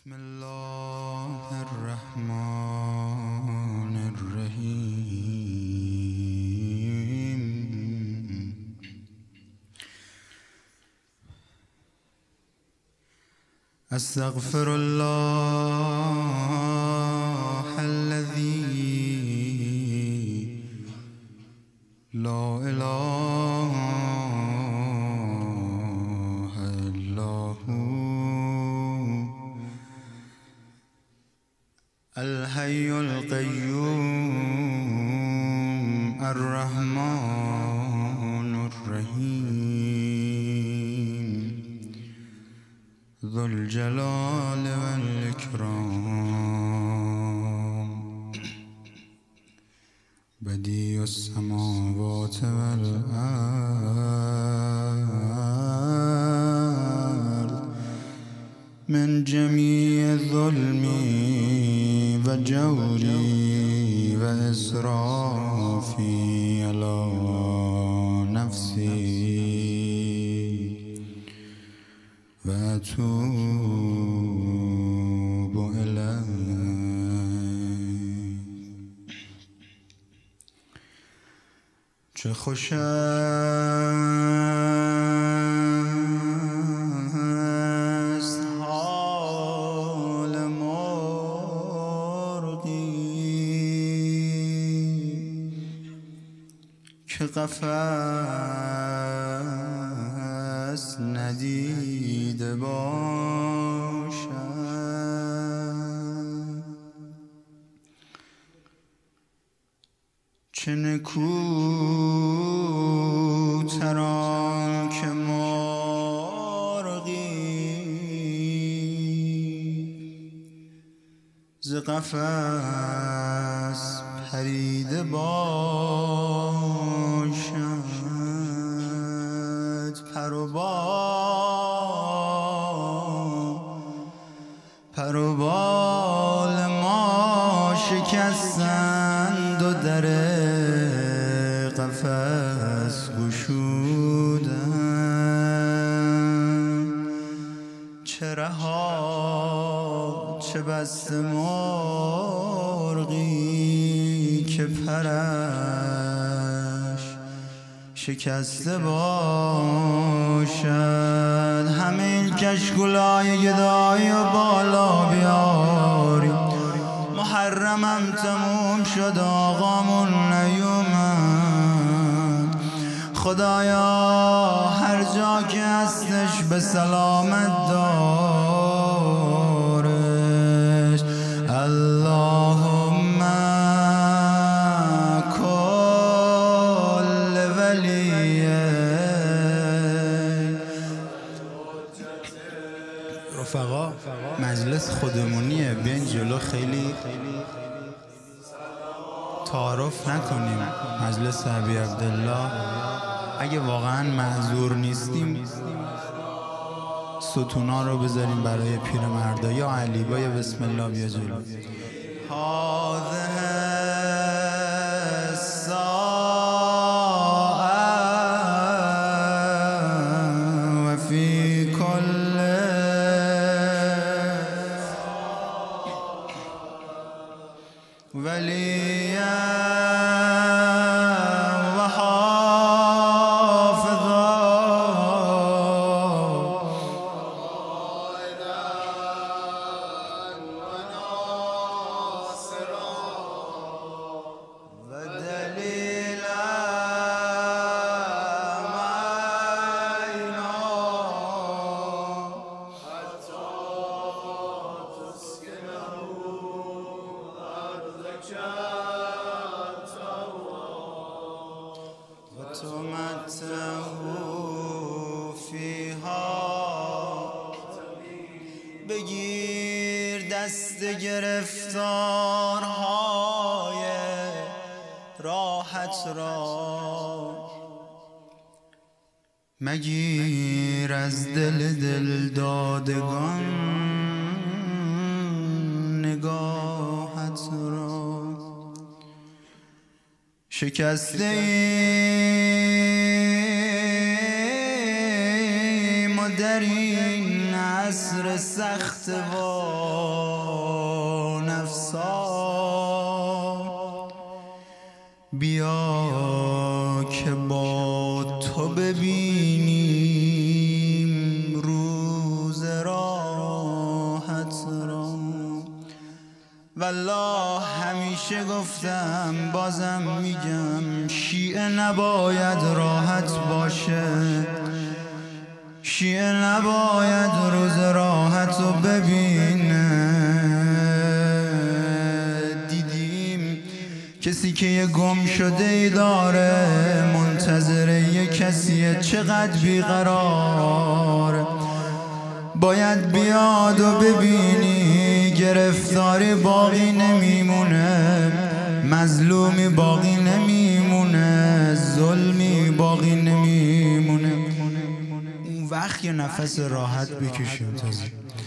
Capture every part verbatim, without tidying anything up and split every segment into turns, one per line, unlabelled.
بسم الله الرحمن الرحیم. استغفر الله الذي لا اله الا هو الحي القيوم الرحمن الرحيم ذو الجلال والإكرام بديع السماوات والأرض من جميع الظلم وجوري وإسرافي على نفسي وأتوب إليه. چه خوش است حال مرغی که قفس ندیده باشد، چه نکوتر آن که مرغی ز قفس پریده باشد، پر و بال پر و بال ما شکستند و در قفس گشودند. چه رها چه بسته مرغی که پرش شکسته باشد. همین کشکولای گدایی و بالا بیاری، محرمم تموم شد آقامون نیومد. خدایا هر جا که هستش به سلامت دارش. اللهم کل ولیه. رفقا مجلس خودمونیه، بیاین جلو، خیلی تعارف نکنیم. مجلس ابی عبدالله، اگه واقعا معذور نیستیم ستونا رو بذاریم برای پیرمردا. یا علی با یا بسم الله بیا جلو. وليا وحافظا قائدا وناصرا ودليلا معينا حتى تسكنه وتمتعه فيها. بگیر دست گرفتارهای راحت را، مگیر از دل دل دادگان نگاهت را. شکسته ایم و در این عصر سخت و نفسا، بیا که با تو ببینیم روز راحت را. والله همیشه گفتم بازم میگم، شیعه نباید راحت باشه، شیعه نباید روز راحت رو ببینه. دیدیم کسی که یه گم شده ای داره، منتظر یه کسیه چقدر بیقرار، باید بیاد و ببینی گرفتاری باقی نمیمونه، مظلومی باقی نمیمونه، ظلمی باقی نمیمونه. اون وقت یه نفس راحت بکشیم تازه.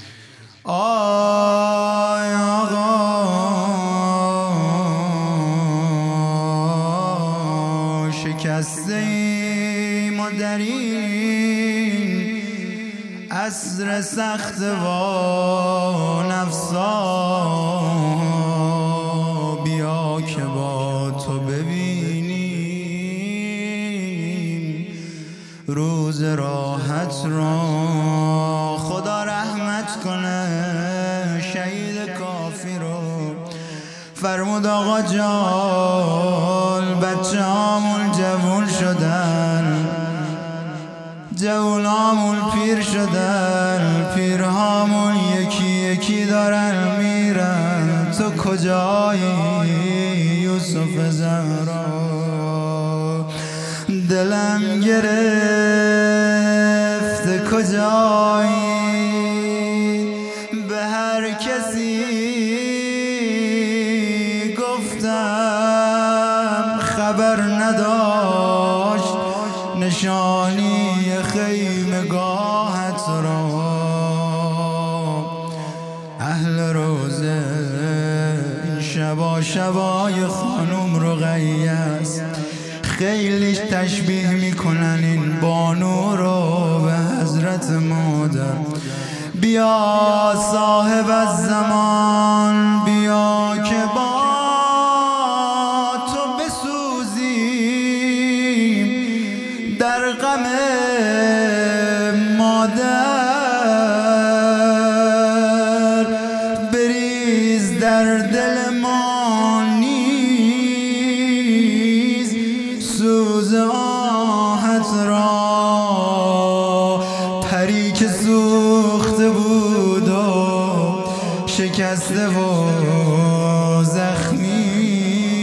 آی آقا شکسته ایم و در این عصر سخت و نفسا، بیا که با تو ببینیم روز راحت را. خدا رحمت کنه شهید کافی رو. فرمود آقا جان بچه هامون جوون شدن، جوونامون پیر شدن، پیرهامون یکی یکی دارن میرن. تو کجایی یوسف زهرا؟ دلم گرفت کجایی؟ به هر کسی گفتم خبر نداشت نشانی خیمگاهت را. اهل روزه این شبا شبای خانم رقیه است، خیلیش تشبیه میکنن این بانو رو به حضرت مادر. بیا صاحب الزمان بیا که با تو بسوزیم، در غم مادر بریز در دل ما نیز سوز آهت را. پری که سوخته بود و شکسته و زخمی،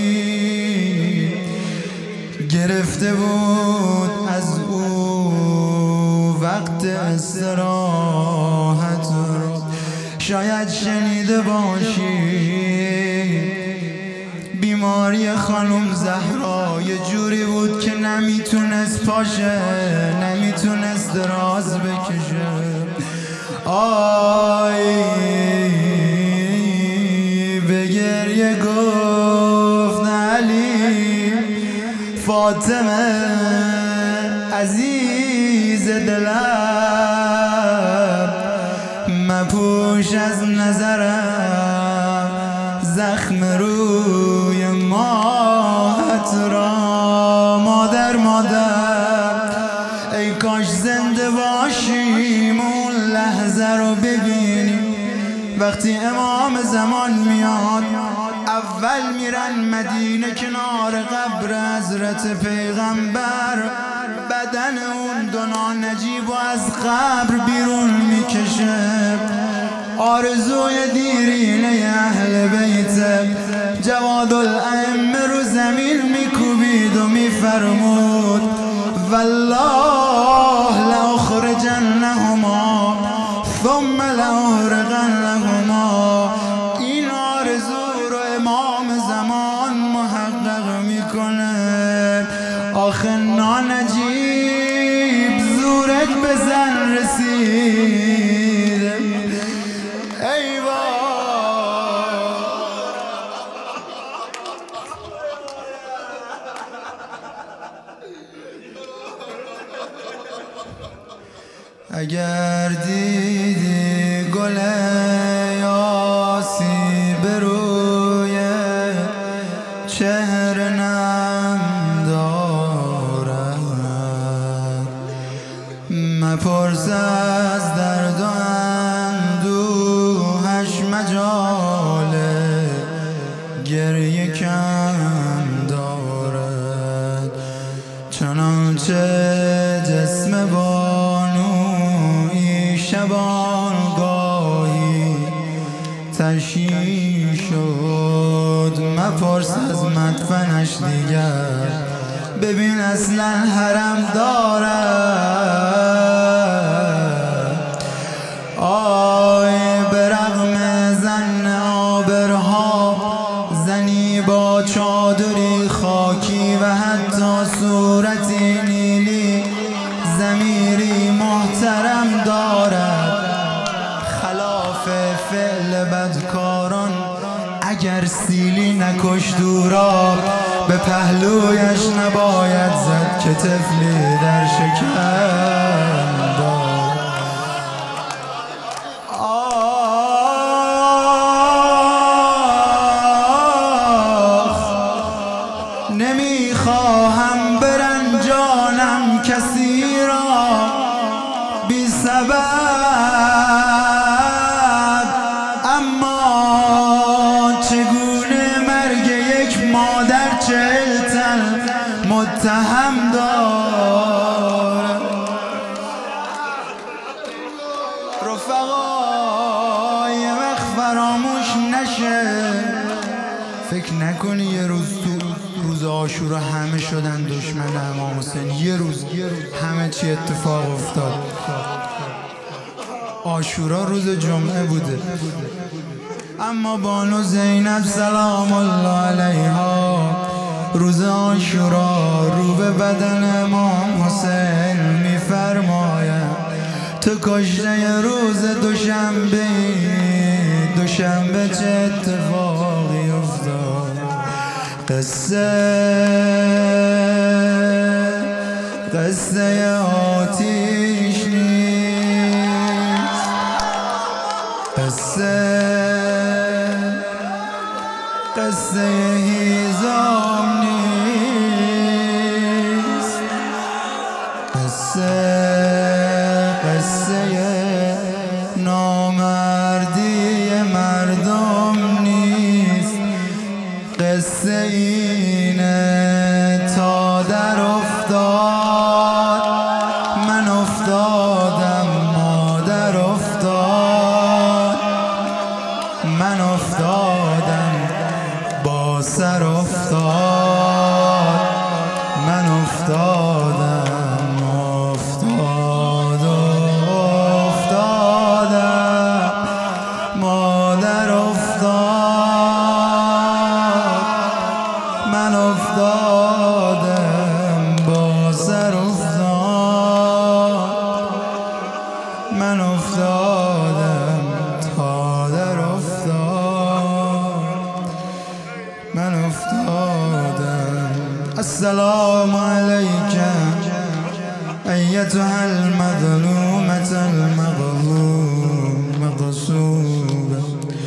گرفته بود از او وقت استراحت را. شاید شنیده باشی بیماری خانم زهرا یه جوری بود که نمیتونست پاشه، نمیتونست دراز بکشه. آی به گریه گفت علی فاطمه عزیز دلم، مپوش از نظرم زخم روی ماهت را. مادر مادر ای کاش زنده باشیم اون لحظه رو ببینیم وقتی امام زمان میاد. اول میرن مدینه کنار قبر حضرت پیغمبر، بدن اون دونا نجیب و از قبر بیرون میکشه. آرزوی دیرینه اهل بیت جواد الائمه رو زمین میکوبید و میفرمود والله لأخرجنهما ثم لأحرقنهما. این آرزو رو امام زمان محقق میکنه. آخه نانجیب زورت بزن رسید. ای اگر دیدی گل یاسی به روی چهره نم دارد، مپرس از درد و اندوهش مجال گریه کم دارد، چنانچه جسم بانویی شبانگاهی تشییع شد. مپرس از مدفنش دیگر، ببین اصلا حرم دارد. آی به رغم زن آبرها، زنی با چادری خاکی و حتی صورتی نیلی، ضمیری محترم دارد. خلاف فعل بدکاران اگر سیلی نکشت او را، به پهلویش نباید زد که طفلی در شکم دارد. آخ نمیخواهم برنجانم کسی را بی سبب، اما چگونه مرگ یک مادر چهل تن متهم دارد. رفقای وقت فراموش نشه، فکر نکنی یه روز تو روز عاشورا همه شدن دشمن امام حسین. یه روز همه چی اتفاق افتاد. عاشورا روز جمعه بوده، اما بانو زینب سلام الله علیها روز عاشورا رو به بدن امام حسین میفرماید تو کشته روز دوشنبه دوشنبه چه اتفاقی افتاد. قصه قصه آتیش نیست، قصه قصه هیزم نیست، قصه قصه نامردی مردم نیست. قصه اینه تا در افتاد من افتادم، مادر افتاد من افتادم، با سر افتاد من افتادم، افتاد و افتادم، مادر افتاد من افتادم، با سر افتاد من افتادم، تا در افتاد من افتادم. السلام علیک ایتها المظلومة المغلومة مغصوبة،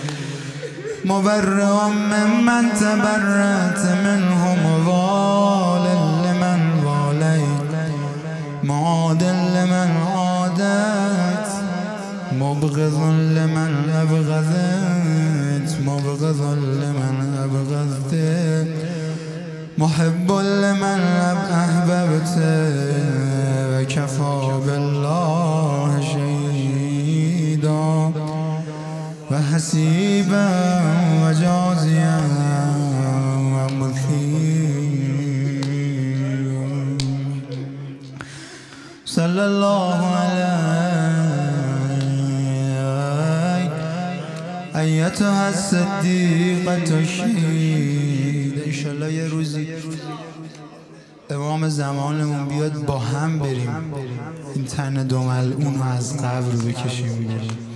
مبرئ ممن تبرأت منه، موال لمن واليت، معاد لمن عادت، مبغض لمن أبغضت، مبغض لمن أبغضت، محب لمن أحببت، وكفى بالله شهيدا وحسيبا وجازيا ومثيبا. صلى الله عليك ایتها الصدیقة الشهیدة. انشالله یه روزی امام زمانمون بیاد با هم بریم این تن دو ملعون رو از قبر بکشیم.